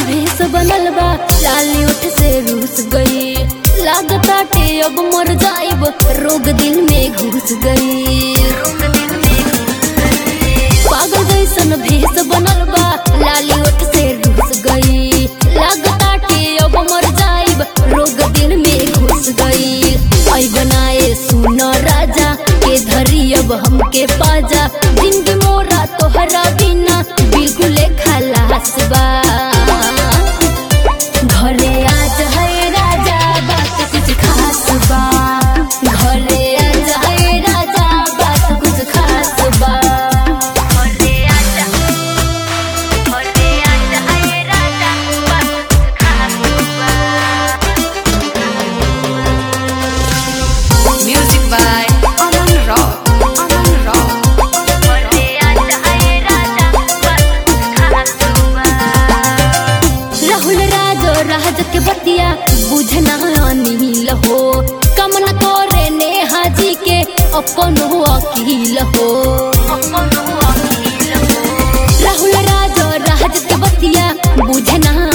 भेस बनल बा, लाली ओठ से रूस गई। लागताटे अब मर जाइब, रोग दिल में घुस गई। पागल जैसन भेस बनल बा, लाली ओठ से रूस गई। लागताटे अब मर जाइब, रोग दिल में घुस गई। आई बनाए सुन राजा के धरी अब हमके पाजा। जिंदगी मोरा तोहरा बिना बिल्कुल खलास बा। घरे आज है राजा बात कुछ खास बा। घरे आज है राजा बात कुछ खास बा। घरे आज है राजा बात कुछ खास बा। Music by Aman Rock. Aman Rock. घरे आज है राजा बात कुछ खास बा। राहुल राज के बतिया बुझना नील हो, कम न करे नेहा जी के अपन वकील हो। राहुल राज के बतिया बुझना